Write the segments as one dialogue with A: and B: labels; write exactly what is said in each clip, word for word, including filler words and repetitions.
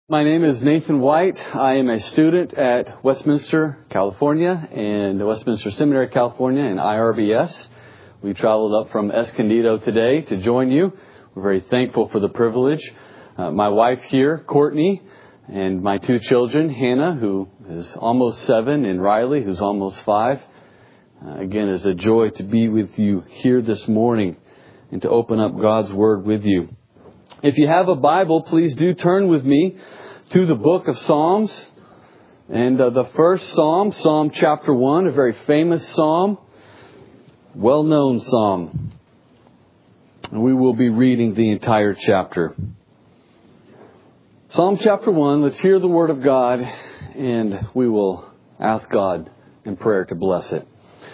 A: My name is Nathan White. I am a student at Westminster, California, and Westminster Seminary, California, and I R B S. We traveled up from Escondido today to join you. We're very thankful for the privilege. Uh, my wife here, Courtney, and my two children, Hannah, who is almost seven, and Riley, who's almost five. Uh, again, it's a joy to be with you here this morning and to open up God's Word with you. If you have a Bible, please do turn with me to the book of Psalms. And uh, the first Psalm, Psalm chapter one, a very famous Psalm, well-known Psalm. And we will be reading the entire chapter. Psalm chapter one, let's hear the Word of God, and we will ask God in prayer to bless it.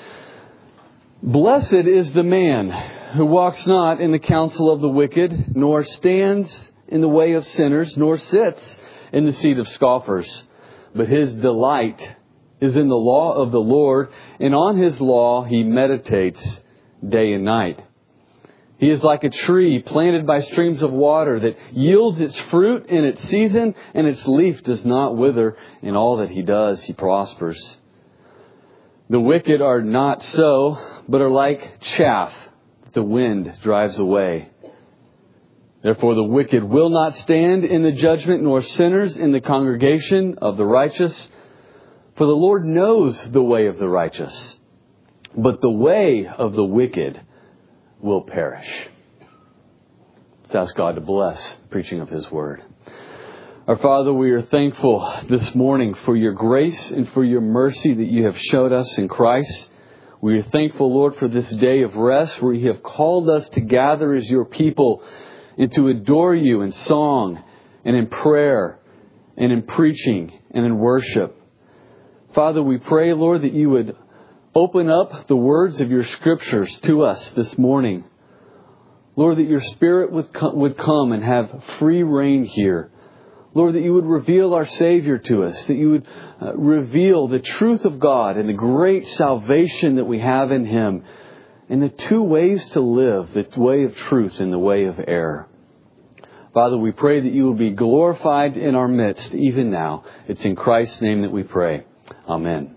A: Blessed is the man who walks not in the counsel of the wicked, nor stands in the way of sinners, nor sits in the seat of scoffers. But his delight is in the law of the Lord, and on his law he meditates day and night. He is like a tree planted by streams of water that yields its fruit in its season, and its leaf does not wither. In all that he does, he prospers. The wicked are not so, but are like chaff that the wind drives away. Therefore the wicked will not stand in the judgment, nor sinners in the congregation of the righteous. For the Lord knows the way of the righteous, but the way of the wicked will perish. Let's ask God to bless the preaching of His Word. Our Father, we are thankful this morning for your grace and for your mercy that you have showed us in Christ. We are thankful, Lord, for this day of rest where you have called us to gather as your people and to adore you in song and in prayer and in preaching and in worship. Father, we pray, Lord, that you would open up the words of your scriptures to us this morning. Lord, that your Spirit would come, would come and have free reign here. Lord, that you would reveal our Savior to us, that you would uh, reveal the truth of God and the great salvation that we have in Him, and the two ways to live, the way of truth and the way of error. Father, we pray that you will be glorified in our midst even now. It's in Christ's name that we pray. Amen.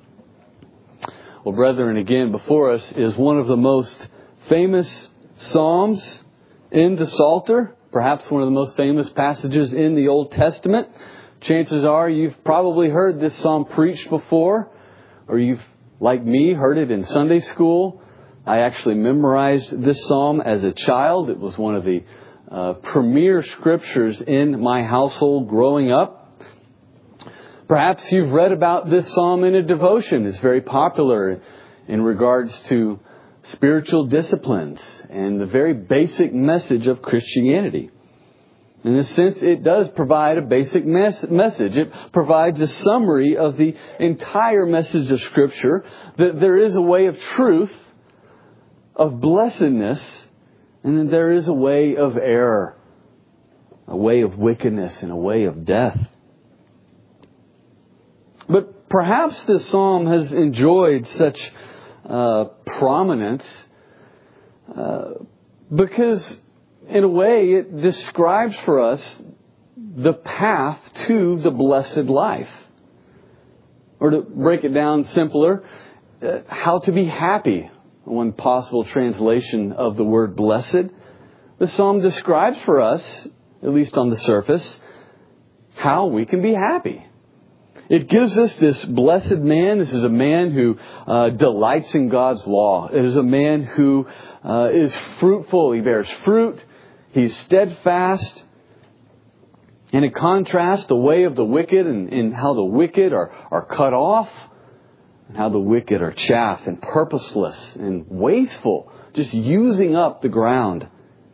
A: Well, brethren, again, before us is one of the most famous Psalms in the Psalter. Perhaps one of the most famous passages in the Old Testament. Chances are you've probably heard this psalm preached before, or you've, like me, heard it in Sunday school. I actually memorized this psalm as a child. It was one of the uh, premier scriptures in my household growing up. Perhaps you've read about this psalm in a devotion. It's very popular in regards to spiritual disciplines and the very basic message of Christianity. In a sense, it does provide a basic mes- message. It provides a summary of the entire message of Scripture, that there is a way of truth, of blessedness, and then there is a way of error, a way of wickedness, and a way of death. But perhaps this psalm has enjoyed such Uh, prominence uh, because in a way it describes for us the path to the blessed life. Or to break it down simpler, uh, how to be happy. One possible translation of the word blessed. The psalm describes for us, at least on the surface, how we can be happy. It gives us this blessed man. This is a man who uh, delights in God's law. It is a man who uh, is fruitful. He bears fruit. He's steadfast. And in contrast, the way of the wicked and, and how the wicked are, are cut off, and how the wicked are chaff and purposeless and wasteful, just using up the ground.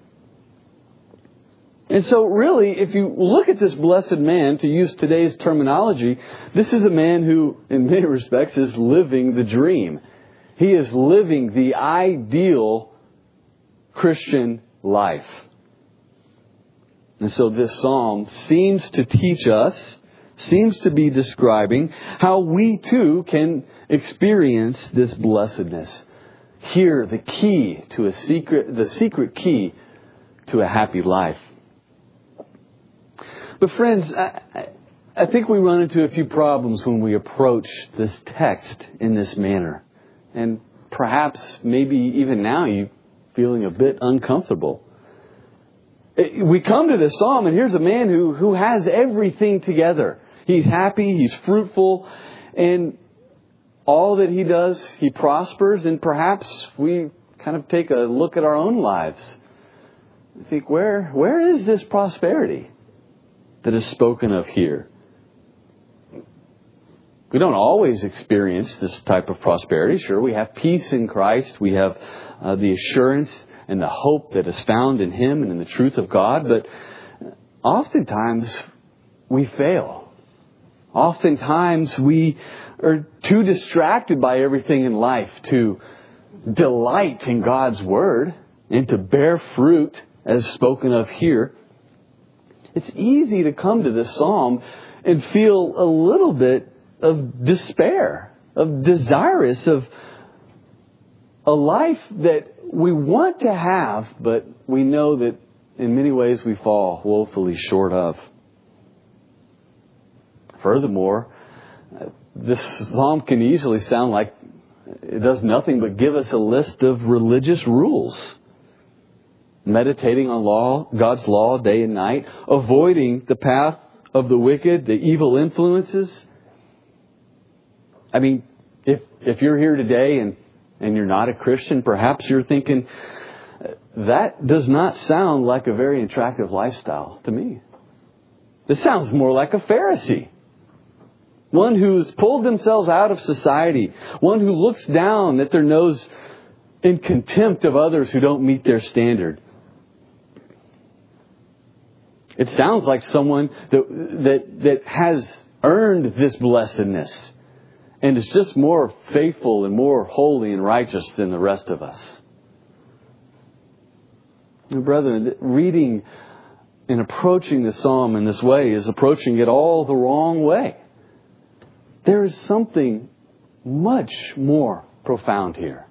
A: And so really, if you look at this blessed man, to use today's terminology, this is a man who, in many respects, is living the dream. He is living the ideal Christian life. And so this psalm seems to teach us, seems to be describing how we too can experience this blessedness. Here, the key to a secret, the secret key to a happy life. But friends, I, I think we run into a few problems when we approach this text in this manner. And perhaps, maybe even now, you're feeling a bit uncomfortable. We come to this psalm, and here's a man who, who has everything together. He's happy, he's fruitful, and all that he does, he prospers. And perhaps we kind of take a look at our own lives and think, where, where is this prosperity that is spoken of here? We don't always experience this type of prosperity. Sure, we have peace in Christ. We have uh, the assurance and the hope that is found in Him and in the truth of God. But oftentimes we fail. Oftentimes we are too distracted by everything in life to delight in God's Word and to bear fruit as spoken of here. It's easy to come to this psalm and feel a little bit of despair, of desirous of a life that we want to have, but we know that in many ways we fall woefully short of. Furthermore, this psalm can easily sound like it does nothing but give us a list of religious rules. Meditating on law, God's law day and night, avoiding the path of the wicked, the evil influences. I mean, if if you're here today and, and you're not a Christian, perhaps you're thinking, that does not sound like a very attractive lifestyle to me. This sounds more like a Pharisee. One who's pulled themselves out of society. One who looks down at their nose in contempt of others who don't meet their standard. It sounds like someone that that, that has earned this blessedness and is just more faithful and more holy and righteous than the rest of us. And brethren, reading and approaching the psalm in this way is approaching it all the wrong way. There is something much more profound here.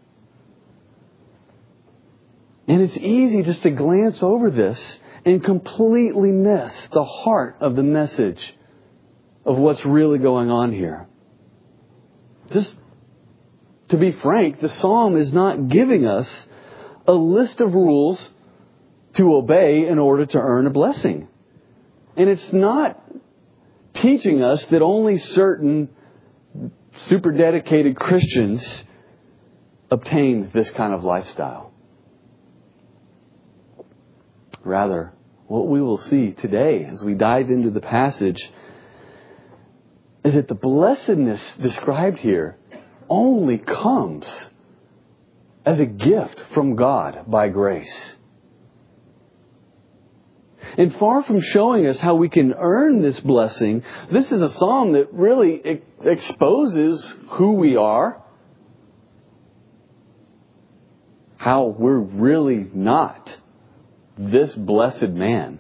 A: And it's easy just to glance over this and completely miss the heart of the message of what's really going on here. Just to be frank, the psalm is not giving us a list of rules to obey in order to earn a blessing. And it's not teaching us that only certain super dedicated Christians obtain this kind of lifestyle. Rather, what we will see today as we dive into the passage is that the blessedness described here only comes as a gift from God by grace. And far from showing us how we can earn this blessing, this is a psalm that really exposes who we are, how we're really not this blessed man,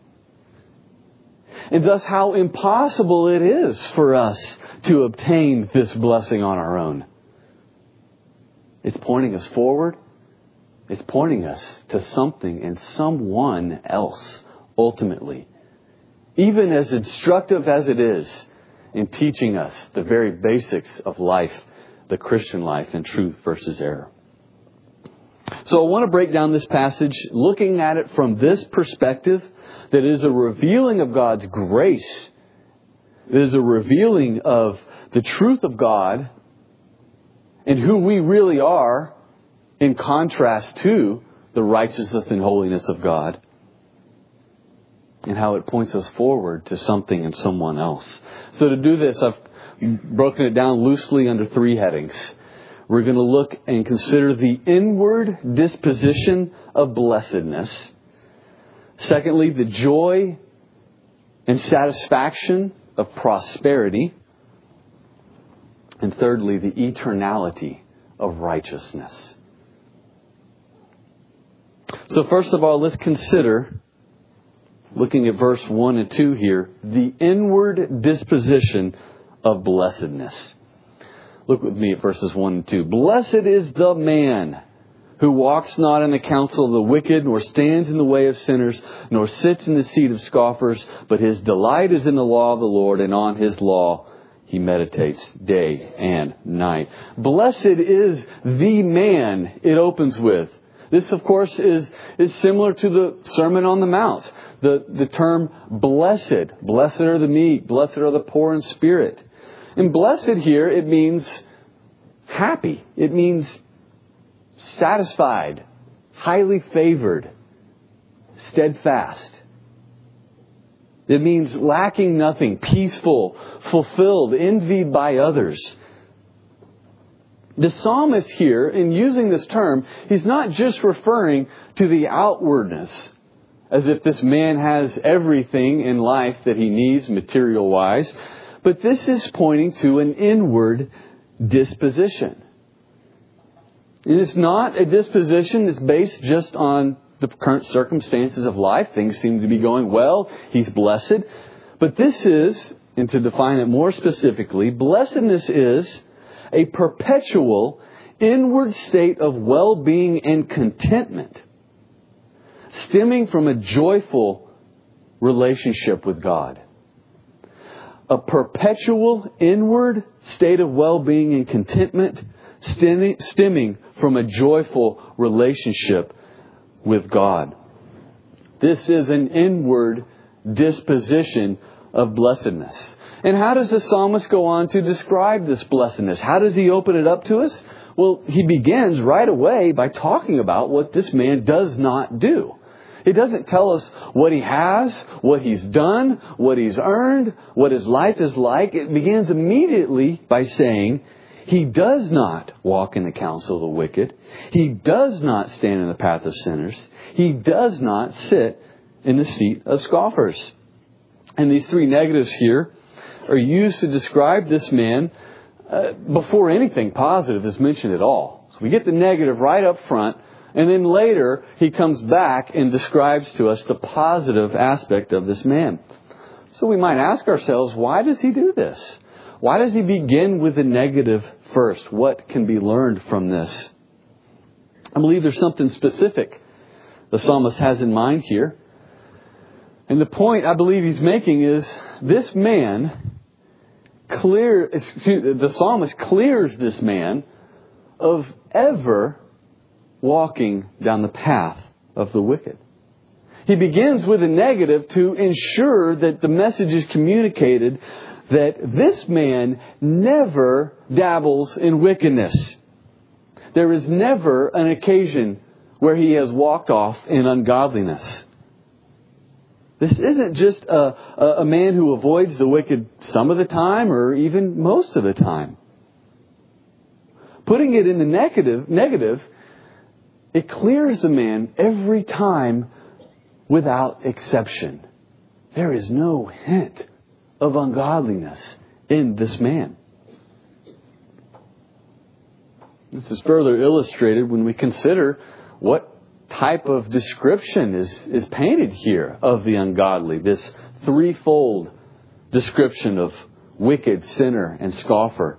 A: and thus how impossible it is for us to obtain this blessing on our own. It's pointing us forward. It's pointing us to something and someone else, ultimately. Even as instructive as it is in teaching us the very basics of life, the Christian life, and truth versus error. So I want to break down this passage looking at it from this perspective, that is a revealing of God's grace. It is a revealing of the truth of God and who we really are in contrast to the righteousness and holiness of God. And how it points us forward to something and someone else. So to do this, I've broken it down loosely under three headings. We're going to look and consider the inward disposition of blessedness. Secondly, the joy and satisfaction of prosperity. And thirdly, the eternality of righteousness. So first of all, let's consider, looking at verse one and two here, the inward disposition of blessedness. Look with me at verses one and two. Blessed is the man who walks not in the counsel of the wicked, nor stands in the way of sinners, nor sits in the seat of scoffers, but his delight is in the law of the Lord, and on his law he meditates day and night. Blessed is the man, it opens with. This, of course, is, is similar to the Sermon on the Mount. The, the term blessed. Blessed are the meek. Blessed are the poor in spirit. And blessed here, it means happy. It means satisfied, highly favored, steadfast. It means lacking nothing, peaceful, fulfilled, envied by others. The psalmist here, in using this term, he's not just referring to the outwardness, as if this man has everything in life that he needs material-wise, but this is pointing to an inward disposition. It is not a disposition that's based just on the current circumstances of life. Things seem to be going well. He's blessed. But this is, and to define it more specifically, blessedness is a perpetual inward state of well-being and contentment stemming from a joyful relationship with God. A perpetual inward state of well-being and contentment stemming from a joyful relationship with God. This is an inward disposition of blessedness. And how does the psalmist go on to describe this blessedness? How does he open it up to us? Well, he begins right away by talking about what this man does not do. He doesn't tell us what he has, what he's done, what he's earned, what his life is like. It begins immediately by saying, he does not walk in the counsel of the wicked. He does not stand in the path of sinners. He does not sit in the seat of scoffers. And these three negatives here are used to describe this man uh, before anything positive is mentioned at all. So we get the negative right up front, and then later he comes back and describes to us the positive aspect of this man. So we might ask ourselves, why does he do this? Why does he begin with the negative first? What can be learned from this? I believe there's something specific the psalmist has in mind here. And the point I believe he's making is this man clear, excuse, the psalmist clears this man of ever walking down the path of the wicked. He begins with a negative to ensure that the message is communicated that this man never dabbles in wickedness. There is never an occasion where he has walked off in ungodliness. This isn't just a, a, a man who avoids the wicked some of the time or even most of the time. Putting it in the negative, negative, it clears the man every time without exception. There is no hint of ungodliness in this man. This is further illustrated when we consider what type of description is, is painted here of the ungodly. This threefold description of wicked, sinner, and scoffer.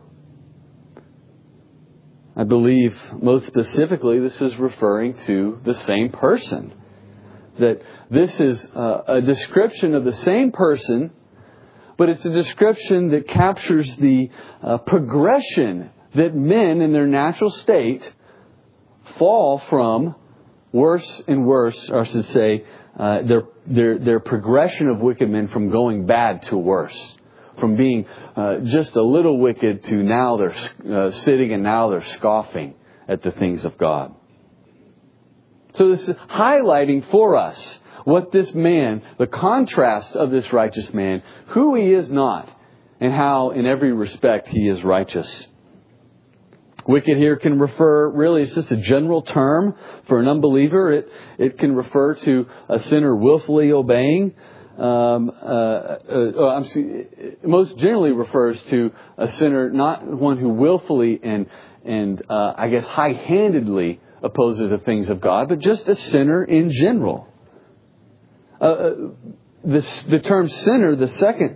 A: I believe most specifically this is referring to the same person. That this is a, a description of the same person, but it's a description that captures the uh, progression that men in their natural state fall from worse and worse, or I should say, uh, their, their, their progression of wicked men from going bad to worse. From being uh, just a little wicked to now they're uh, sitting and now they're scoffing at the things of God. So this is highlighting for us what this man, the contrast of this righteous man, who he is not, and how in every respect he is righteous. Wicked here can refer, really, it's just a general term for an unbeliever. It, it can refer to a sinner willfully obeying. Um, uh, uh, I'm sorry, it most generally refers to a sinner, not one who willfully and, and uh, I guess high-handedly opposes the things of God, but just a sinner in general. Uh, this, the term sinner, the second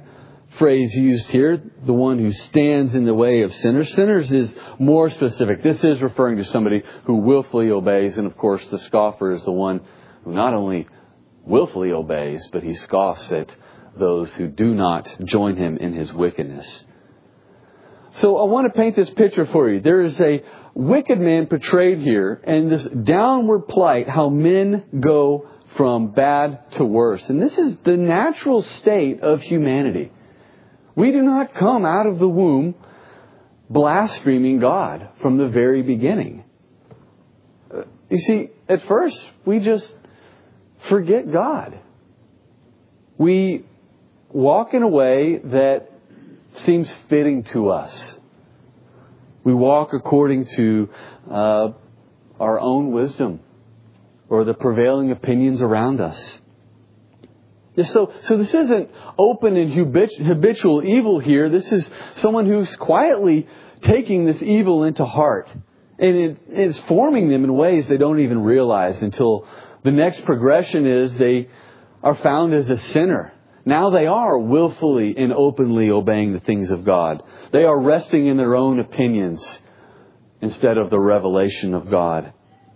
A: phrase used here, the one who stands in the way of sinners. Sinners is more specific. This is referring to somebody who willfully obeys. And of course, the scoffer is the one who not only willfully obeys, but he scoffs at those who do not join him in his wickedness. So I want to paint this picture for you. There is a wicked man portrayed here, and this downward plight, how men go from bad to worse. And this is the natural state of humanity. We do not come out of the womb blaspheming God from the very beginning. You see, at first, we just forget God. We walk in a way that seems fitting to us. We walk according to uh, our own wisdom or the prevailing opinions around us. So, so this isn't open and habitual evil here. This is someone who's quietly taking this evil into heart. And it is forming them in ways they don't even realize until the next progression is they are found as a sinner. Now they are willfully and openly obeying the things of God. They are resting in their own opinions instead of the revelation of God.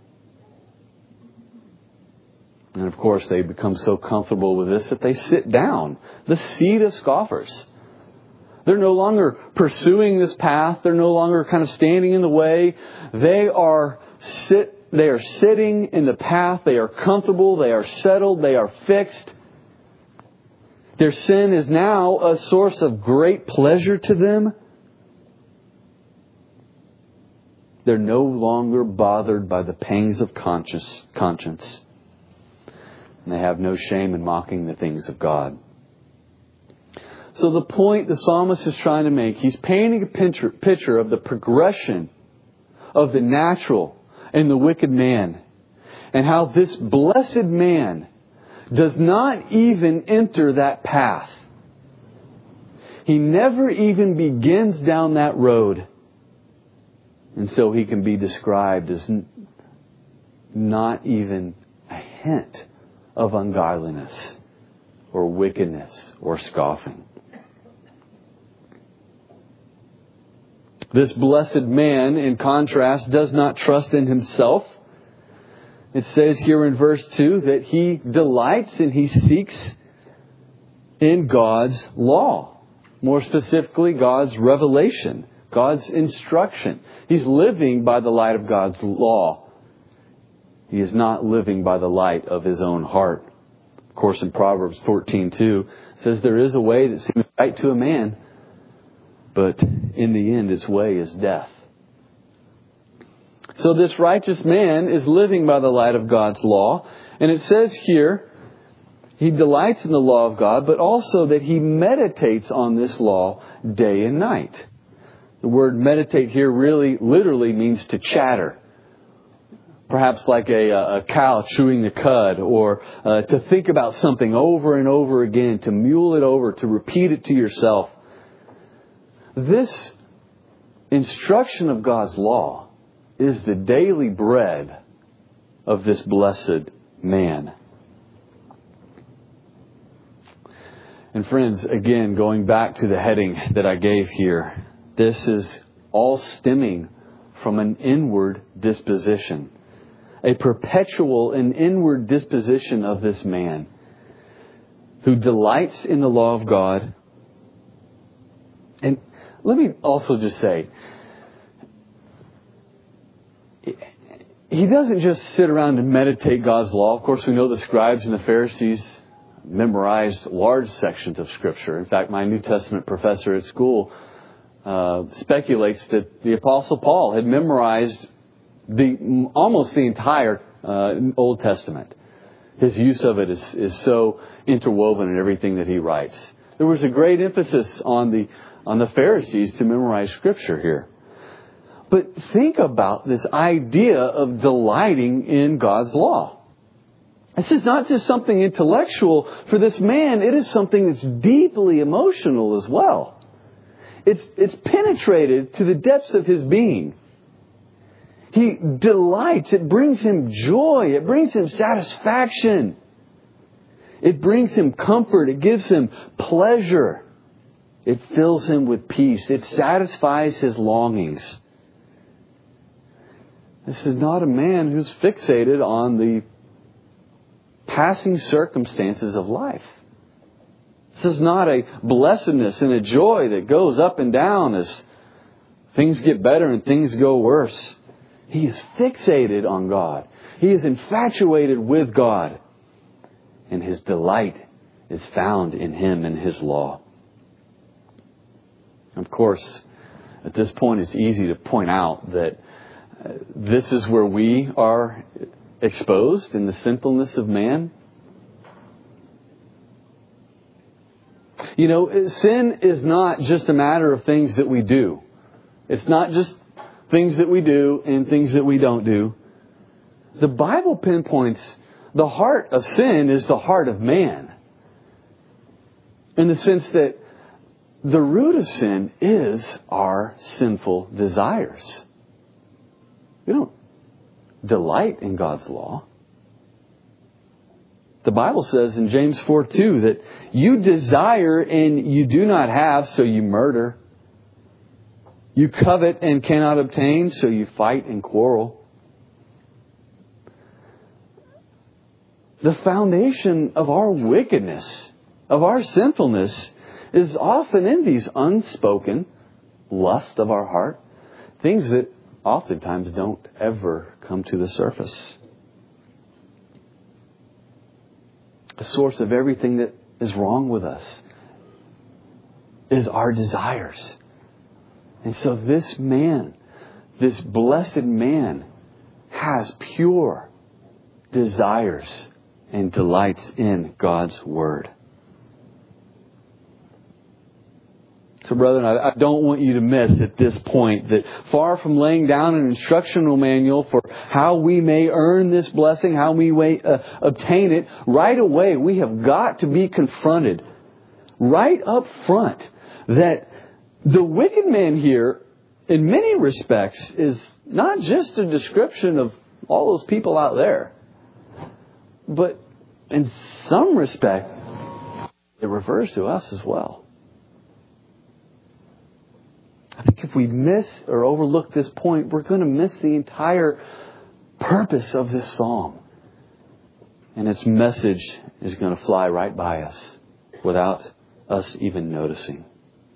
A: And of course, they become so comfortable with this that they sit down. The seed of scoffers. They're no longer pursuing this path. They're no longer kind of standing in the way. They are sit. They are sitting in the path. They are comfortable. They are settled. They are fixed. Their sin is now a source of great pleasure to them. They're no longer bothered by the pangs of conscience. conscience. And they have no shame in mocking the things of God. So the point the psalmist is trying to make, he's painting a picture, picture of the progression of the natural and the wicked man. And how this blessed man does not even enter that path. He never even begins down that road. And so he can be described as not even a hint of ungodliness or wickedness or scoffing. This blessed man, in contrast, does not trust in himself. It says here in verse two that he delights and he seeks in God's law. More specifically, God's revelation, God's instruction. He's living by the light of God's law. He is not living by the light of his own heart. Of course, in Proverbs fourteen two, it says there is a way that seems right to a man, but in the end its way is death. So this righteous man is living by the light of God's law. And it says here, he delights in the law of God, but also that he meditates on this law day and night. The word meditate here really literally means to chatter. Perhaps like a, a cow chewing the cud, or uh, to think about something over and over again, to mule it over, to repeat it to yourself. This instruction of God's law is the daily bread of this blessed man. And friends, again, going back to the heading that I gave here, this is all stemming from an inward disposition. A perpetual and inward disposition of this man who delights in the law of God. And let me also just say, he doesn't just sit around and meditate God's law. Of course, we know the scribes and the Pharisees memorized large sections of Scripture. In fact, my New Testament professor at school uh, speculates that the Apostle Paul had memorized the almost the entire uh, Old Testament. His use of it is, is so interwoven in everything that he writes. There was a great emphasis on the on the Pharisees to memorize Scripture here. But think about this idea of delighting in God's law. This is not just something intellectual for this man. It is something that's deeply emotional as well. It's, it's penetrated to the depths of his being. He delights. It brings him joy. It brings him satisfaction. It brings him comfort. It gives him pleasure. It fills him with peace. It satisfies his longings. This is not a man who's fixated on the passing circumstances of life. This is not a blessedness and a joy that goes up and down as things get better and things go worse. He is fixated on God. He is infatuated with God. And his delight is found in Him and His law. Of course, at this point it's easy to point out that uh, this is where we are exposed in the sinfulness of man. You know, sin is not just a matter of things that we do. It's not just things that we do and things that we don't do. The Bible pinpoints the heart of sin is the heart of man. In the sense that the root of sin is our sinful desires. We don't delight in God's law. The Bible says in James four two that you desire and you do not have, so you murder. You covet and cannot obtain, so you fight and quarrel. The foundation of our wickedness, of our sinfulness, is often in these unspoken lust of our heart. Things that oftentimes don't ever come to the surface. The source of everything that is wrong with us is our desires. And so this man, this blessed man, has pure desires and delights in God's Word. So brethren, I, I don't want you to miss at this point that far from laying down an instructional manual for how we may earn this blessing, how we may uh, obtain it, right away we have got to be confronted right up front that the wicked man here, in many respects, is not just a description of all those people out there, but in some respect, it refers to us as well. I think if we miss or overlook this point, we're going to miss the entire purpose of this psalm. And its message is going to fly right by us without us even noticing.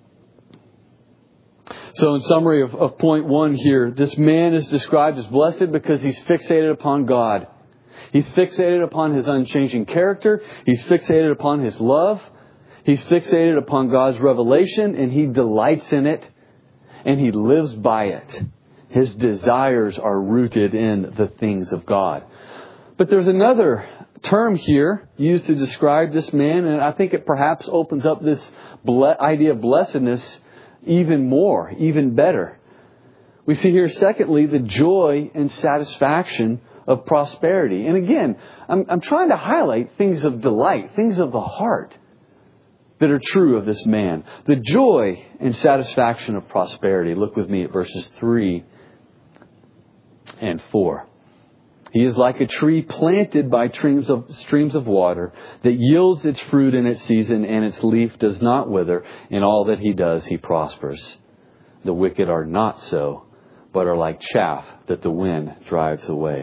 A: So in summary of, of point one here, this man is described as blessed because he's fixated upon God. He's fixated upon His unchanging character. He's fixated upon His love. He's fixated upon God's revelation, and he delights in it, and he lives by it. His desires are rooted in the things of God. But there's another term here used to describe this man, and I think it perhaps opens up this ble- idea of blessedness even more, even better. We see here, secondly, the joy and satisfaction of prosperity. And again, I'm, I'm trying to highlight things of delight, things of the heart that are true of this man. The joy and satisfaction of prosperity. Look with me at verses three and four. He is like a tree planted by streams of, streams of water that yields its fruit in its season, and its leaf does not wither. In all that he does, he prospers. The wicked are not so, but are like chaff that the wind drives away.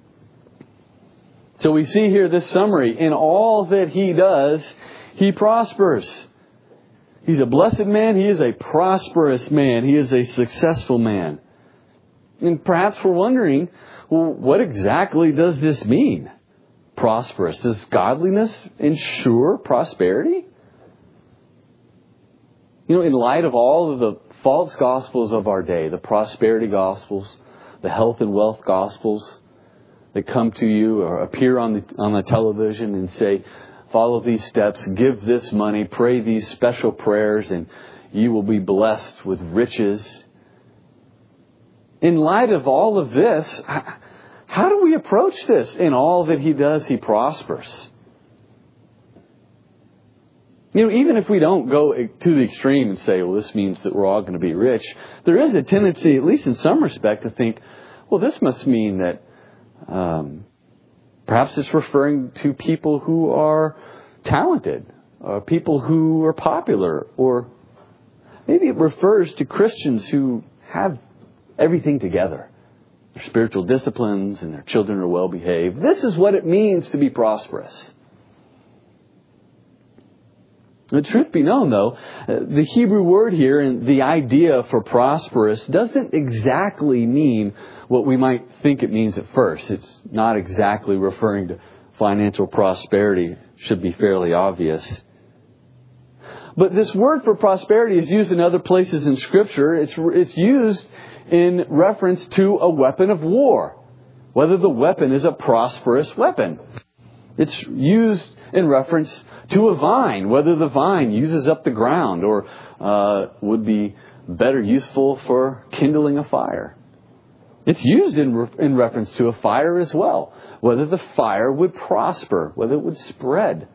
A: So we see here this summary. In all that he does, he prospers. He's a blessed man. He is a prosperous man. He is a successful man. And perhaps we're wondering, well, what exactly does this mean? Prosperous. Does godliness ensure prosperity? You know, in light of all of the false gospels of our day, the prosperity gospels, the health and wealth gospels that come to you or appear on the on the television and say, follow these steps, give this money, pray these special prayers, and you will be blessed with riches. In light of all of this, how do we approach this? In all that he does, he prospers. You know, even if we don't go to the extreme and say, well, this means that we're all going to be rich, there is a tendency, at least in some respect, to think, well, this must mean that um, perhaps it's referring to people who are talented, or people who are popular, or maybe it refers to Christians who have everything together. Their spiritual disciplines and their children are well behaved. This is what it means to be prosperous. The truth be known, though, the Hebrew word here and the idea for prosperous doesn't exactly mean what we might think it means at first. It's not exactly referring to financial prosperity. Should be fairly obvious. But this word for prosperity is used in other places in Scripture. It's, it's used in reference to a weapon of war, whether the weapon is a prosperous weapon. It's used in reference to a vine, whether the vine uses up the ground or uh, would be better useful for kindling a fire. It's used in, re- in reference to a fire as well, whether the fire would prosper, whether it would spread.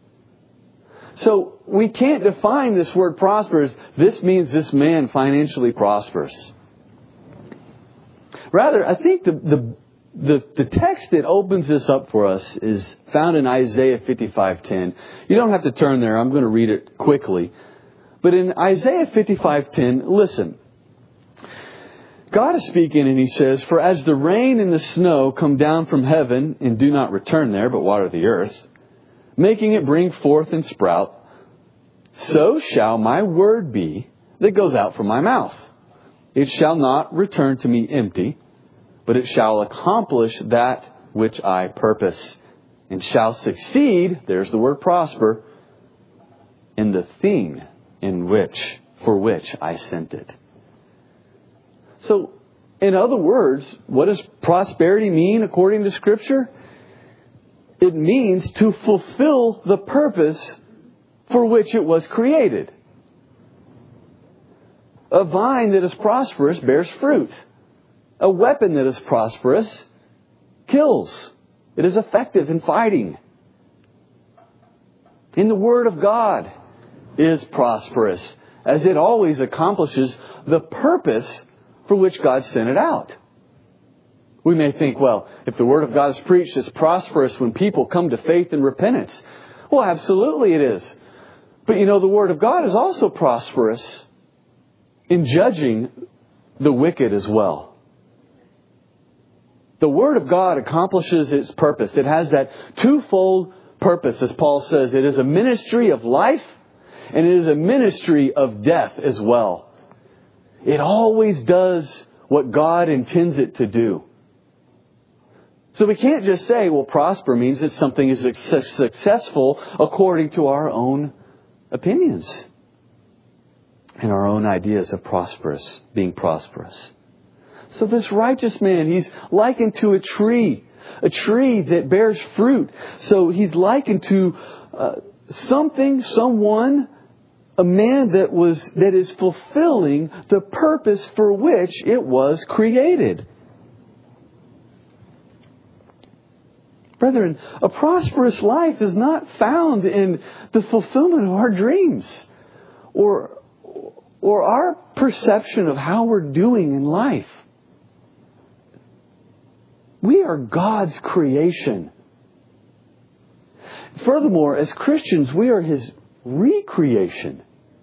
A: So we can't define this word prosper as this means this man financially prospers. Rather, I think the, the The, the text that opens this up for us is found in Isaiah fifty-five ten. You don't have to turn there. I'm going to read it quickly. But in Isaiah fifty-five ten, listen. God is speaking and He says, "For as the rain and the snow come down from heaven and do not return there, but water the earth, making it bring forth and sprout, so shall my word be that goes out from my mouth. It shall not return to me empty, but it shall accomplish that which I purpose, and shall succeed," there's the word prosper, "in the thing in which, for which I sent it." So, in other words, what does prosperity mean according to Scripture? It means to fulfill the purpose for which it was created. A vine that is prosperous bears fruit. A weapon that is prosperous kills. It is effective in fighting. And the Word of God is prosperous, as it always accomplishes the purpose for which God sent it out. We may think, well, if the Word of God is preached, it's prosperous when people come to faith and repentance. Well, absolutely it is. But you know, the Word of God is also prosperous in judging the wicked as well. The Word of God accomplishes its purpose. It has that twofold purpose, as Paul says. It is a ministry of life, and it is a ministry of death as well. It always does what God intends it to do. So we can't just say, well, prosper means that something is successful according to our own opinions and our own ideas of prosperous, being prosperous. So this righteous man, he's likened to a tree, a tree that bears fruit. So he's likened to uh, something, someone, a man that was that is fulfilling the purpose for which it was created. Brethren, a prosperous life is not found in the fulfillment of our dreams or, or our perception of how we're doing in life. We are God's creation. Furthermore, as Christians, we are His recreation.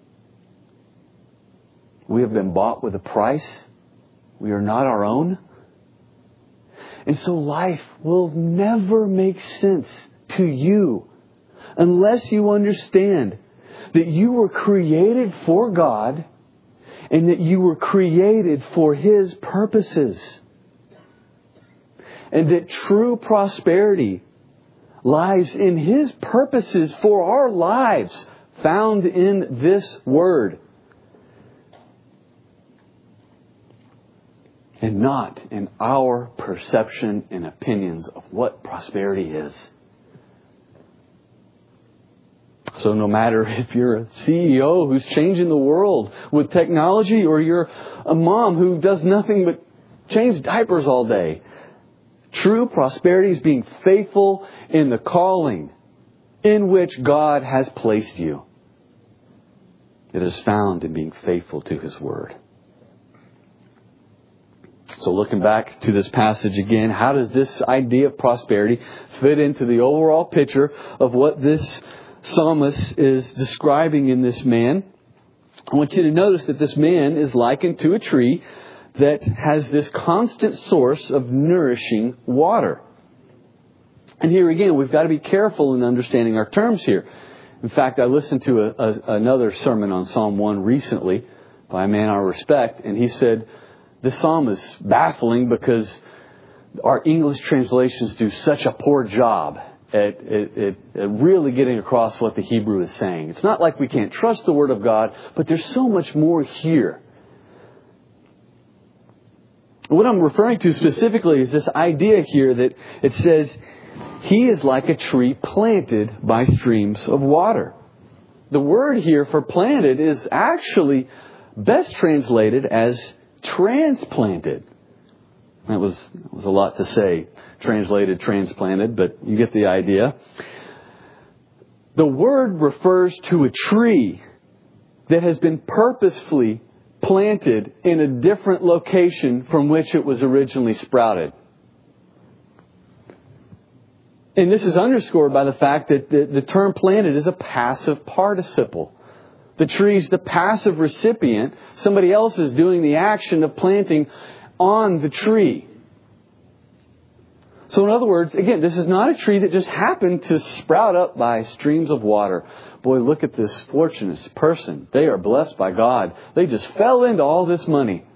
A: We have been bought with a price. We are not our own. And so life will never make sense to you unless you understand that you were created for God and that you were created for His purposes. And that true prosperity lies in His purposes for our lives, found in this Word. And not in our perception and opinions of what prosperity is. So no matter if you're a C E O who's changing the world with technology, or you're a mom who does nothing but change diapers all day, true prosperity is being faithful in the calling in which God has placed you. It is found in being faithful to His Word. So looking back to this passage again, how does this idea of prosperity fit into the overall picture of what this psalmist is describing in this man? I want you to notice that this man is likened to a tree that has this constant source of nourishing water. And here again, we've got to be careful in understanding our terms here. In fact, I listened to a, a, another sermon on Psalm one recently by a man I respect, and he said, this psalm is baffling because our English translations do such a poor job at, at, at, at really getting across what the Hebrew is saying. It's not like we can't trust the Word of God, but there's so much more here. What I'm referring to specifically is this idea here that it says, he is like a tree planted by streams of water. The word here for planted is actually best translated as transplanted. That was, that was a lot to say, translated, transplanted, but you get the idea. The word refers to a tree that has been purposefully planted in a different location from which it was originally sprouted. And this is underscored by the fact that the, the term planted is a passive participle. The tree is the passive recipient. Somebody else is doing the action of planting on the tree. So in other words, again, this is not a tree that just happened to sprout up by streams of water. Boy, look at this fortunate person. They are blessed by God. They just fell into all this money.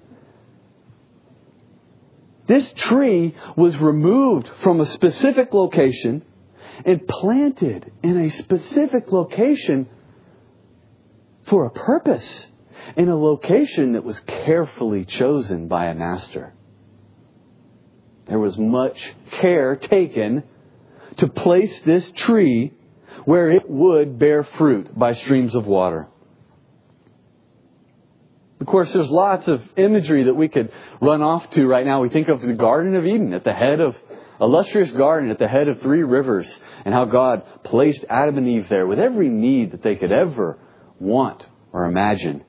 A: This tree was removed from a specific location and planted in a specific location for a purpose, in a location that was carefully chosen by a master. There was much care taken to place this tree where it would bear fruit by streams of water. Of course, there's lots of imagery that we could run off to right now. We think of the Garden of Eden at the head of, illustrious garden at the head of three rivers, and how God placed Adam and Eve there with every need that they could ever want or imagine.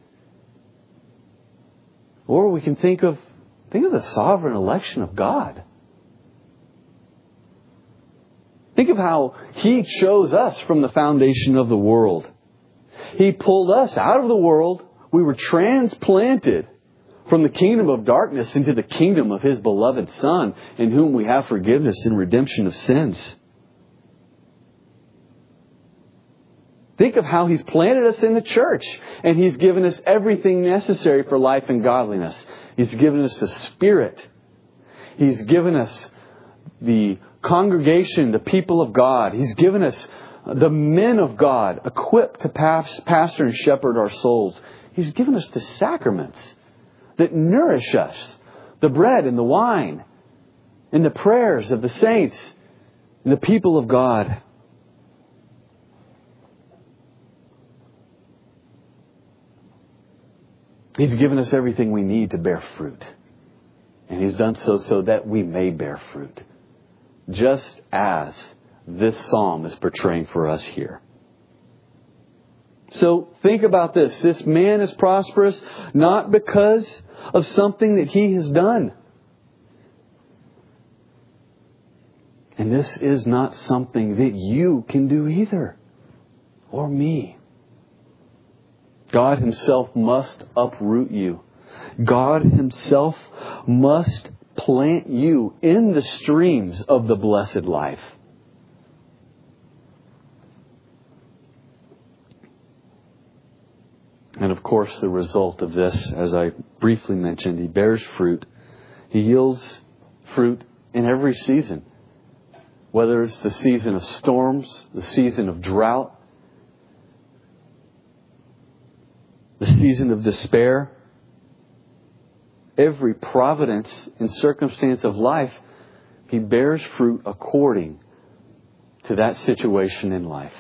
A: Or we can think of, think of the sovereign election of God. Think of how He chose us from the foundation of the world. He pulled us out of the world. We were transplanted from the kingdom of darkness into the kingdom of His beloved Son, in whom we have forgiveness and redemption of sins. Think of how He's planted us in the church, and He's given us everything necessary for life and godliness. He's given us the Spirit. He's given us the congregation, the people of God. He's given us the men of God equipped to pastor and shepherd our souls. He's given us the sacraments that nourish us, the bread and the wine, and the prayers of the saints and the people of God. He's given us everything we need to bear fruit. And He's done so so that we may bear fruit. Just as this psalm is portraying for us here. So think about this. This man is prosperous not because of something that he has done. And this is not something that you can do either. Or me. God Himself must uproot you. God Himself must plant you in the streams of the blessed life. And of course, the result of this, as I briefly mentioned, He bears fruit. He yields fruit in every season. Whether it's the season of storms, the season of drought, the season of despair, every providence and circumstance of life, He bears fruit according to that situation in life.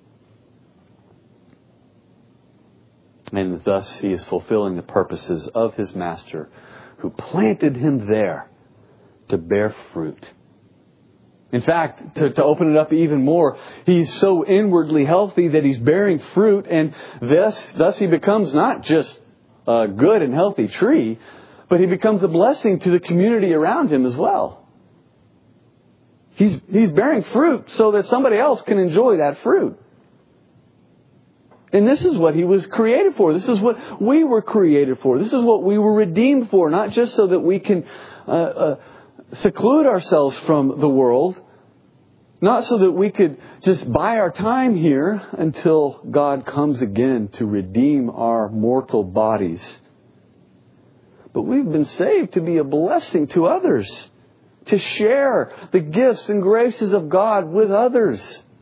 A: And thus He is fulfilling the purposes of His Master, who planted him there to bear fruit. In fact, to, to open it up even more, He's so inwardly healthy that He's bearing fruit, and thus, thus He becomes not just a good and healthy tree, but He becomes a blessing to the community around Him as well. He's, he's bearing fruit so that somebody else can enjoy that fruit. And this is what he was created for. This is what we were created for. This is what we were redeemed for. Not just so that we can uh, uh, seclude ourselves from the world. Not so that we could just buy our time here until God comes again to redeem our mortal bodies. But we've been saved to be a blessing to others. To share the gifts and graces of God with others.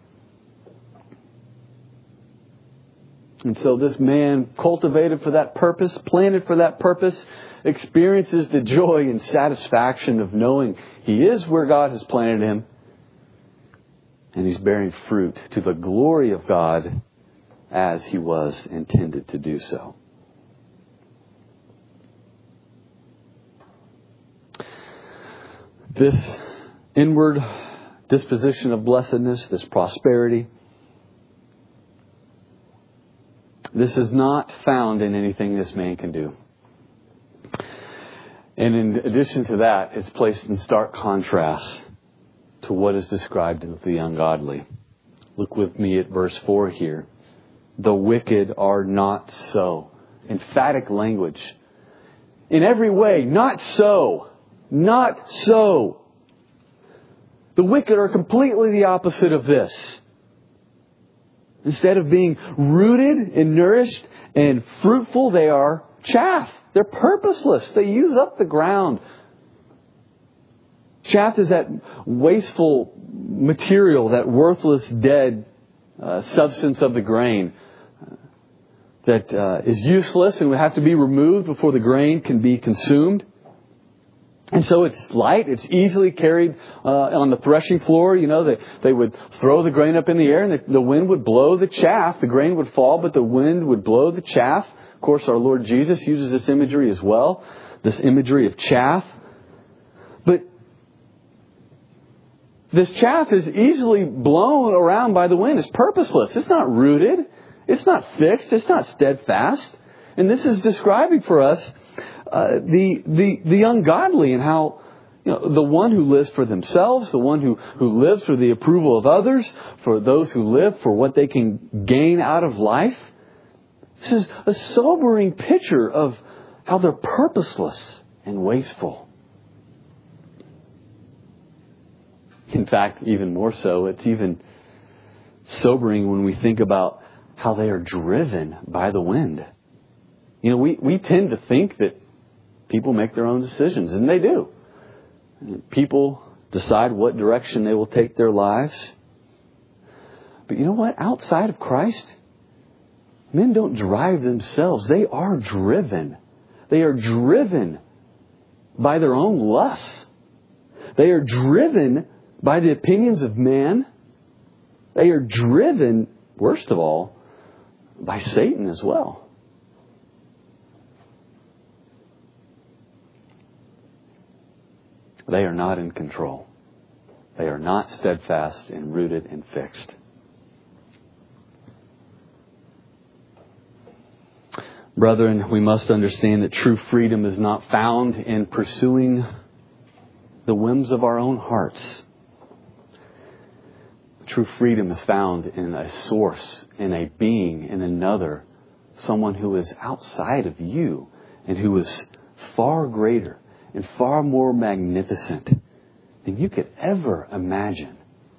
A: And so this man, cultivated for that purpose, planted for that purpose, experiences the joy and satisfaction of knowing he is where God has planted him. And he's bearing fruit to the glory of God as he was intended to do so. This inward disposition of blessedness, this prosperity, this is not found in anything this man can do. And in addition to that, it's placed in stark contrast to what is described of the ungodly. Look with me at verse four here. The wicked are not so. Emphatic language. In every way, not so. Not so. The wicked are completely the opposite of this. Instead of being rooted and nourished and fruitful, they are chaff. They're purposeless. They use up the ground. Chaff is that wasteful material, that worthless, dead uh, substance of the grain uh, that uh, is useless and would have to be removed before the grain can be consumed. And so it's light. It's easily carried uh, on the threshing floor. You know, they, they would throw the grain up in the air and the, the wind would blow the chaff. The grain would fall, but the wind would blow the chaff. Of course, our Lord Jesus uses this imagery as well. This imagery of chaff. But this chaff is easily blown around by the wind. It's purposeless. It's not rooted. It's not fixed. It's not steadfast. And this is describing for us Uh, the the the ungodly and how, you know, the one who lives for themselves, the one who, who lives for the approval of others, for those who live for what they can gain out of life. This is a sobering picture of how they're purposeless and wasteful. In fact, even more so, it's even sobering when we think about how they are driven by the wind. You know, we, we tend to think that people make their own decisions, and they do. People decide what direction they will take their lives. But you know what? Outside of Christ, men don't drive themselves. They are driven. They are driven by their own lusts. They are driven by the opinions of man. They are driven, worst of all, by Satan as well. They are not in control. They are not steadfast and rooted and fixed. Brethren, we must understand that true freedom is not found in pursuing the whims of our own hearts. True freedom is found in a source, in a being, in another, someone who is outside of you and who is far greater and far more magnificent than you could ever imagine.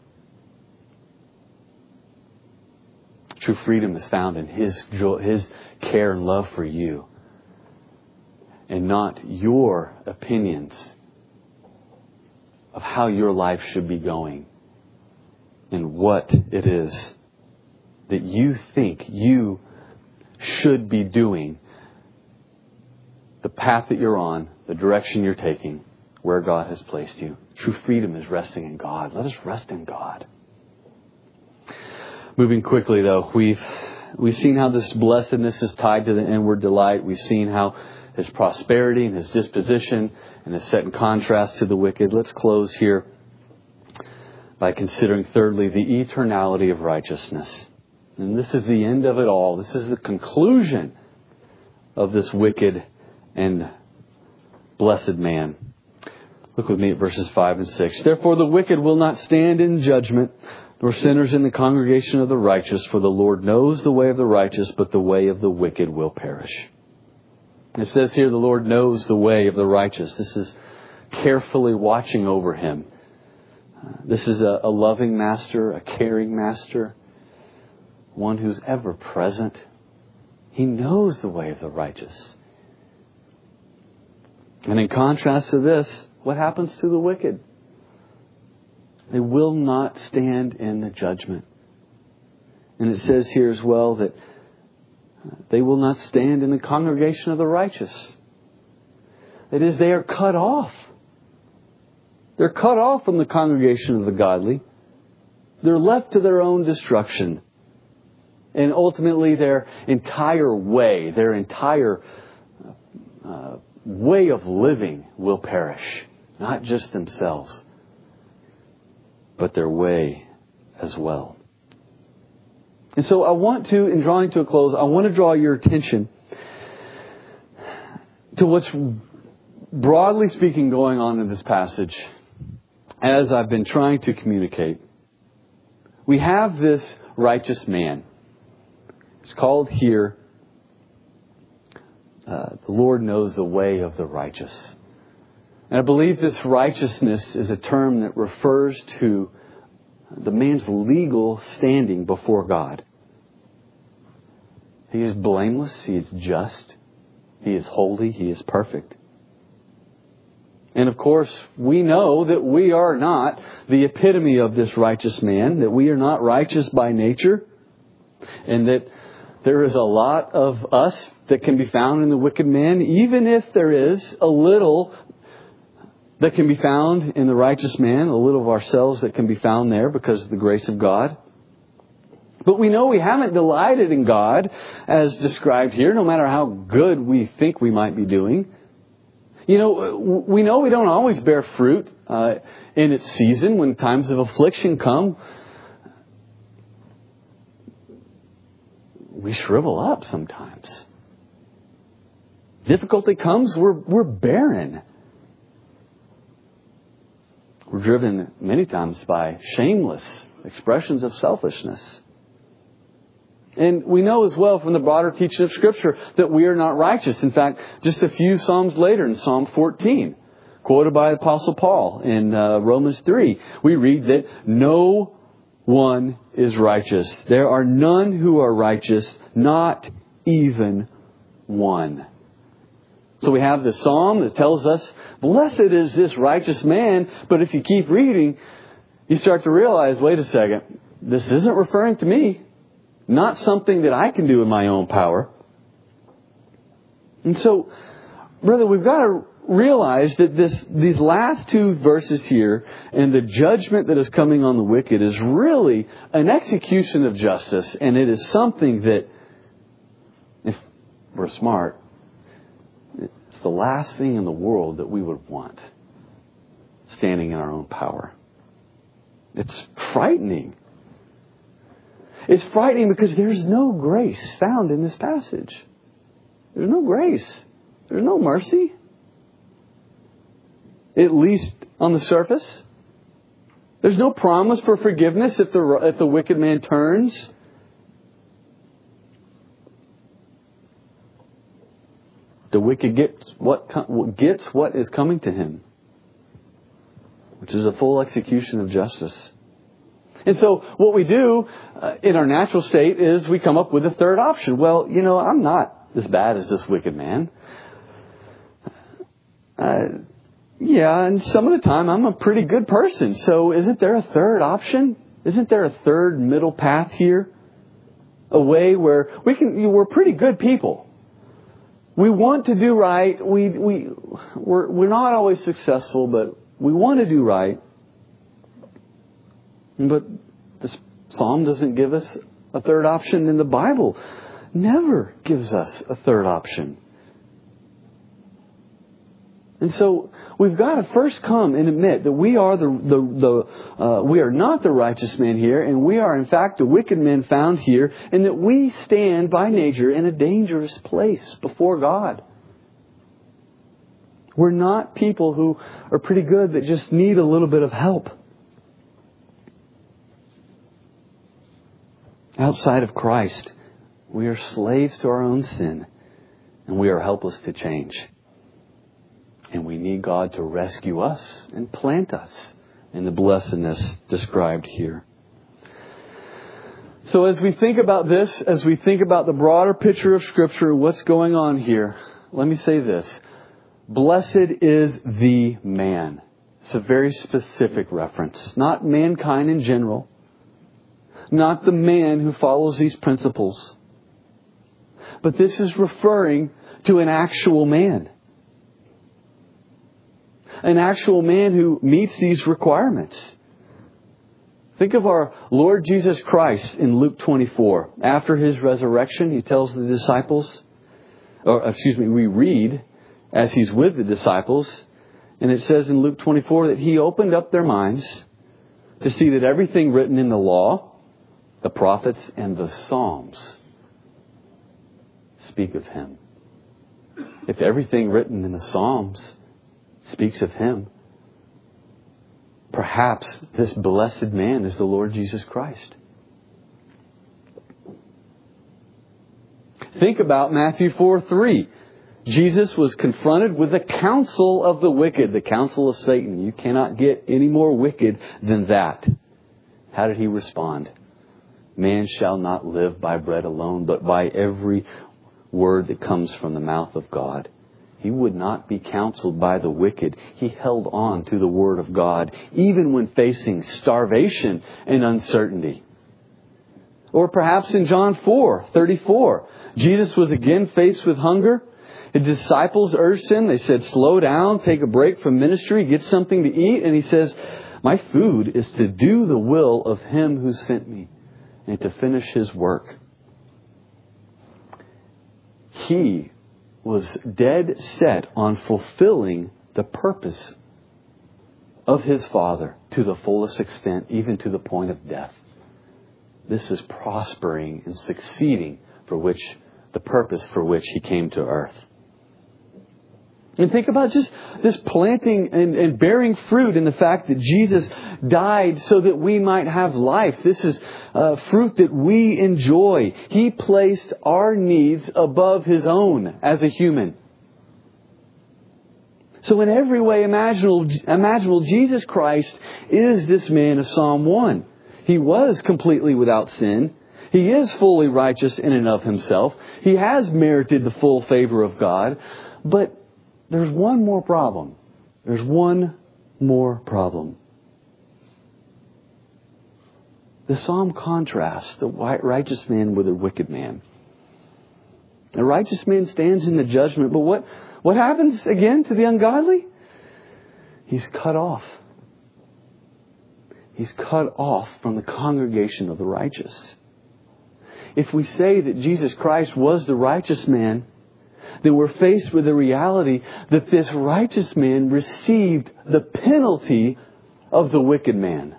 A: True freedom is found in His joy, His care and love for you, and not your opinions of how your life should be going and what it is that you think you should be doing, the path that you're on, the direction you're taking, where God has placed you. True freedom is resting in God. Let us rest in God. Moving quickly, though, we've we've seen how this blessedness is tied to the inward delight. We've seen how his prosperity and his disposition and is set in contrast to the wicked. Let's close here by considering, thirdly, the eternality of righteousness. And this is the end of it all. This is the conclusion of this wicked and blessed man. Look with me at verses five and six. Therefore the wicked will not stand in judgment, nor sinners in the congregation of the righteous, for the Lord knows the way of the righteous, but the way of the wicked will perish. It says here the Lord knows the way of the righteous. This is carefully watching over him. This is a, a loving master, a caring master, one who's ever present. He knows the way of the righteous. And in contrast to this, what happens to the wicked? They will not stand in the judgment. And it says here as well that they will not stand in the congregation of the righteous. That is, they are cut off. They're cut off from the congregation of the godly. They're left to their own destruction. And ultimately their entire way, their entire uh, way of living will perish. Not just themselves, but their way as well. And so I want to, in drawing to a close, I want to draw your attention to what's broadly speaking going on in this passage as I've been trying to communicate. We have this righteous man. It's called here, uh, the Lord knows the way of the righteous. And I believe this righteousness is a term that refers to the man's legal standing before God. He is blameless. He is just. He is holy. He is perfect. And of course, we know that we are not the epitome of this righteous man, that we are not righteous by nature, and that there is a lot of us that can be found in the wicked man, even if there is a little that can be found in the righteous man, a little of ourselves that can be found there because of the grace of God. But we know we haven't delighted in God as described here, no matter how good we think we might be doing. You know, we know we don't always bear fruit uh, in its season when times of affliction come. We shrivel up sometimes. Difficulty comes, we're, we're barren. We're driven many times by shameless expressions of selfishness. And we know as well from the broader teaching of Scripture that we are not righteous. In fact, just a few Psalms later in Psalm fourteen, quoted by Apostle Paul in uh, Romans three, we read that no one is righteous. There are none who are righteous, not even one. So we have the psalm that tells us, blessed is this righteous man. But if you keep reading, you start to realize, wait a second, this isn't referring to me. Not something that I can do in my own power. And so, brother, we've got to realize that this, these last two verses here and the judgment that is coming on the wicked is really an execution of justice. And it is something that, if we're smart, it's the last thing in the world that we would want, standing in our own power. It's frightening. It's frightening because there's no grace found in this passage. There's no grace. There's no mercy. At least on the surface. There's no promise for forgiveness if the if the wicked man turns. The wicked gets what gets what is coming to him, which is a full execution of justice. And so what we do uh, in our natural state is we come up with a third option. Well, you know, I'm not as bad as this wicked man. Uh, yeah, and some of the time I'm a pretty good person. So isn't there a third option? Isn't there a third middle path here? A way where we can, we're pretty good people. We want to do right. We, we, we're, we're not always successful, but we want to do right. But the Psalm doesn't give us a third option, and the Bible never gives us a third option. And so we've got to first come and admit that we are the the, the uh, we are not the righteous man here, and we are in fact the wicked men found here, and that we stand by nature in a dangerous place before God. We're not people who are pretty good that just need a little bit of help. Outside of Christ, we are slaves to our own sin, and we are helpless to change. And we need God to rescue us and plant us in the blessedness described here. So as we think about this, as we think about the broader picture of Scripture, what's going on here, let me say this. Blessed is the man. It's a very specific reference. Not mankind in general. Not the man who follows these principles. But this is referring to an actual man. An actual man who meets these requirements. Think of our Lord Jesus Christ in Luke twenty-four. After His resurrection, He tells the disciples, or excuse me, we read as He's with the disciples, and it says in Luke twenty-four that He opened up their minds to see that everything written in the law, the prophets, and the Psalms speak of Him. If everything written in the Psalms speaks of Him, perhaps this blessed man is the Lord Jesus Christ. Think about Matthew four three. Jesus was confronted with the counsel of the wicked, the counsel of Satan. You cannot get any more wicked than that. How did He respond? Man shall not live by bread alone, but by every word that comes from the mouth of God. He would not be counseled by the wicked. He held on to the Word of God, even when facing starvation and uncertainty. Or perhaps in John four thirty-four, Jesus was again faced with hunger. His disciples urged Him. They said, slow down, take a break from ministry, get something to eat. And He says, my food is to do the will of Him who sent me and to finish His work. He was dead set on fulfilling the purpose of His Father to the fullest extent, even to the point of death. This is prospering and succeeding for which the purpose for which He came to earth. And think about just this planting and, and bearing fruit in the fact that Jesus died so that we might have life. This is uh, fruit that we enjoy. He placed our needs above His own as a human. So in every way imaginable, imaginable, Jesus Christ is this man of Psalm one. He was completely without sin. He is fully righteous in and of Himself. He has merited the full favor of God. But there's one more problem. There's one more problem. The psalm contrasts the righteous man with a wicked man. The righteous man stands in the judgment, but what, what happens again to the ungodly? He's cut off. He's cut off from the congregation of the righteous. If we say that Jesus Christ was the righteous man, then we're faced with the reality that this righteous man received the penalty of the wicked man.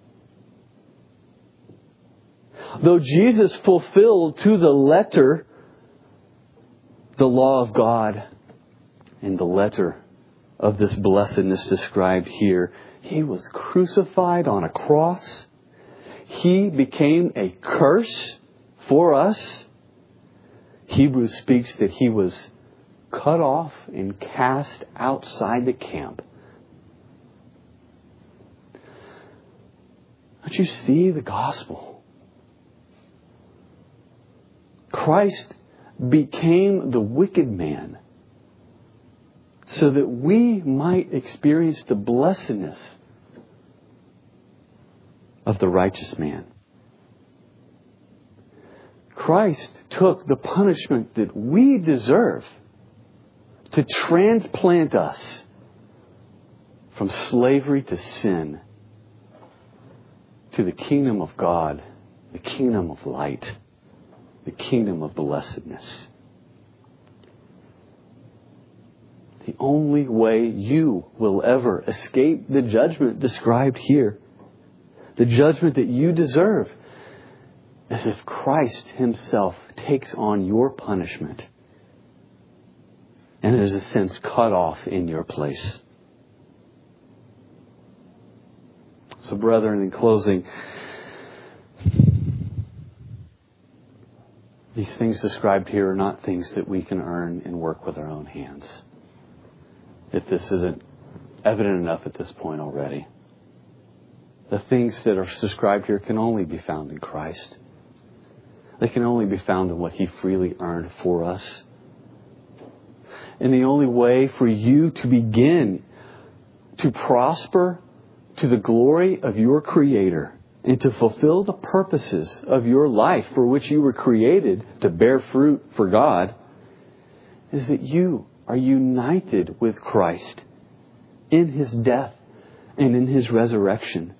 A: Though Jesus fulfilled to the letter the law of God and the letter of this blessedness described here, He was crucified on a cross. He became a curse for us. Hebrews speaks that He was cut off and cast outside the camp. Don't you see the gospel? Christ became the wicked man so that we might experience the blessedness of the righteous man. Christ took the punishment that we deserve to transplant us from slavery to sin to the kingdom of God, the kingdom of light, the kingdom of blessedness. The only way you will ever escape the judgment described here, the judgment that you deserve, as if Christ Himself takes on your punishment and is, in a sense, cut off in your place. So, brethren, in closing, these things described here are not things that we can earn and work with our own hands. If this isn't evident enough at this point already. The things that are described here can only be found in Christ. They can only be found in what He freely earned for us. And the only way for you to begin to prosper to the glory of your Creator and to fulfill the purposes of your life for which you were created to bear fruit for God is that you are united with Christ in His death and in His resurrection.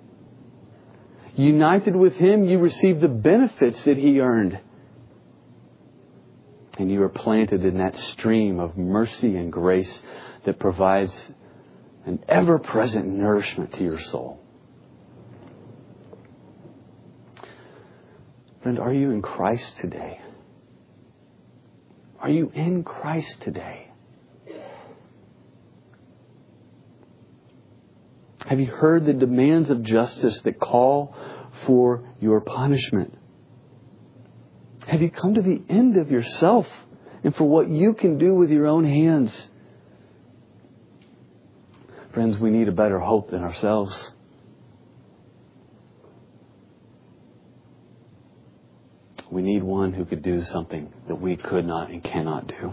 A: United with Him, you receive the benefits that He earned. And you are planted in that stream of mercy and grace that provides an ever-present nourishment to your soul. Friend, are you in Christ today? Are you in Christ today? Have you heard the demands of justice that call for your punishment? Have you come to the end of yourself and for what you can do with your own hands? Friends, we need a better hope than ourselves. We need one who could do something that we could not and cannot do.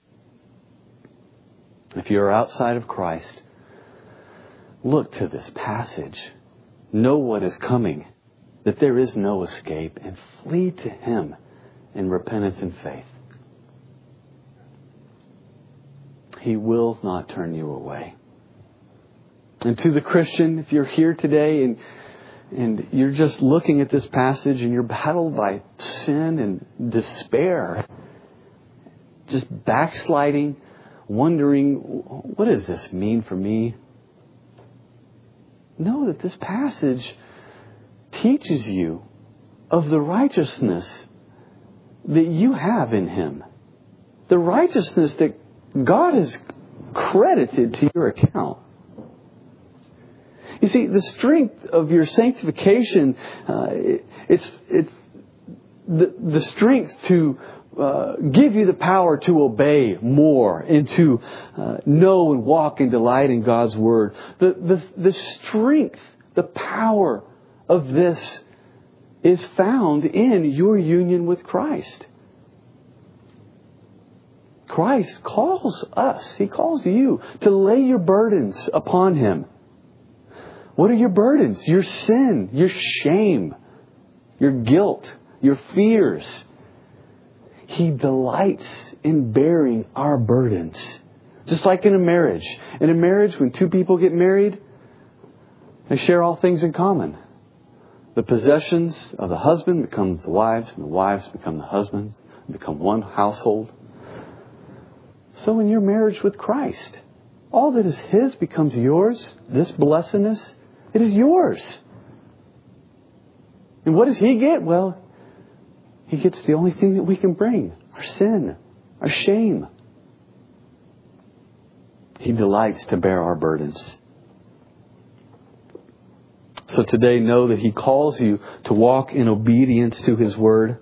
A: If you are outside of Christ, look to this passage. Know what is coming, that there is no escape, and flee to Him in repentance and faith. He will not turn you away. And to the Christian, if you're here today and and you're just looking at this passage and you're battled by sin and despair, just backsliding, wondering, what does this mean for me? Know that this passage teaches you of the righteousness that you have in Him. The righteousness that God has credited to your account. You see, the strength of your sanctification, uh, it, it's it's the, the strength to uh, give you the power to obey more and to uh, know and walk and delight in God's Word. The, the, the strength, the power of this is found in your union with Christ. Christ calls us, He calls you to lay your burdens upon Him. What are your burdens? Your sin, your shame, your guilt, your fears. He delights in bearing our burdens. Just like in a marriage. In a marriage, when two people get married, they share all things in common. The possessions of the husband become the wives, and the wives become the husbands, and become one household. So in your marriage with Christ, all that is His becomes yours. This blessedness, it is yours. And what does He get? Well, He gets the only thing that we can bring. Our sin. Our shame. He delights to bear our burdens. So today, know that He calls you to walk in obedience to His Word.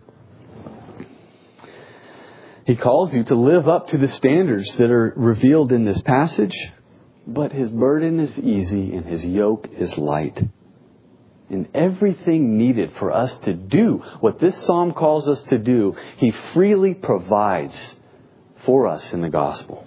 A: He calls you to live up to the standards that are revealed in this passage. But His burden is easy and His yoke is light. And everything needed for us to do what this psalm calls us to do, He freely provides for us in the gospel.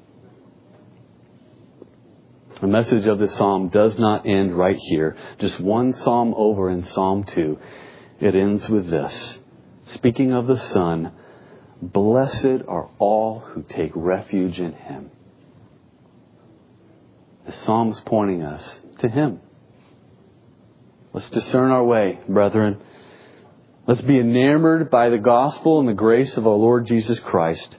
A: The message of this psalm does not end right here. Just one psalm over in Psalm two. It ends with this. Speaking of the Son, blessed are all who take refuge in Him. The psalm's pointing us to Him. Let's discern our way, brethren. Let's be enamored by the gospel and the grace of our Lord Jesus Christ.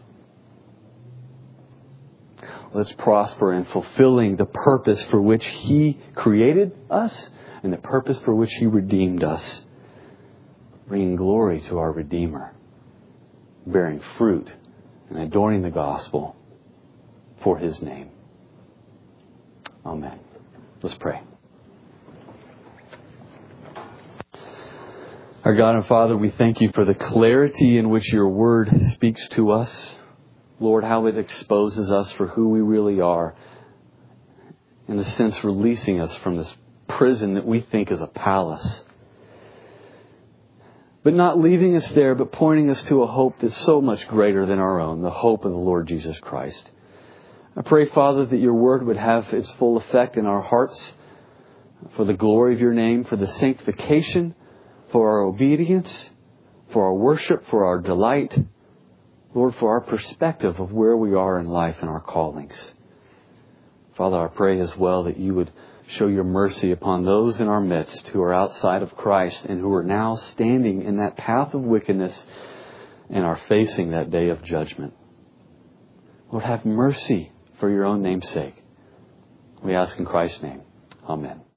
A: Let's prosper in fulfilling the purpose for which He created us and the purpose for which He redeemed us. Bringing glory to our Redeemer. Bearing fruit and adorning the gospel for His name. Amen. Let's pray. Our God and Father, we thank you for the clarity in which your word speaks to us. Lord, how it exposes us for who we really are. In a sense, releasing us from this prison that we think is a palace. But not leaving us there, but pointing us to a hope that's so much greater than our own, the hope of the Lord Jesus Christ. I pray, Father, that your word would have its full effect in our hearts for the glory of your name, for the sanctification, for our obedience, for our worship, for our delight. Lord, for our perspective of where we are in life and our callings. Father, I pray as well that you would show your mercy upon those in our midst who are outside of Christ and who are now standing in that path of wickedness and are facing that day of judgment. Lord, have mercy for your own name's sake. We ask in Christ's name. Amen.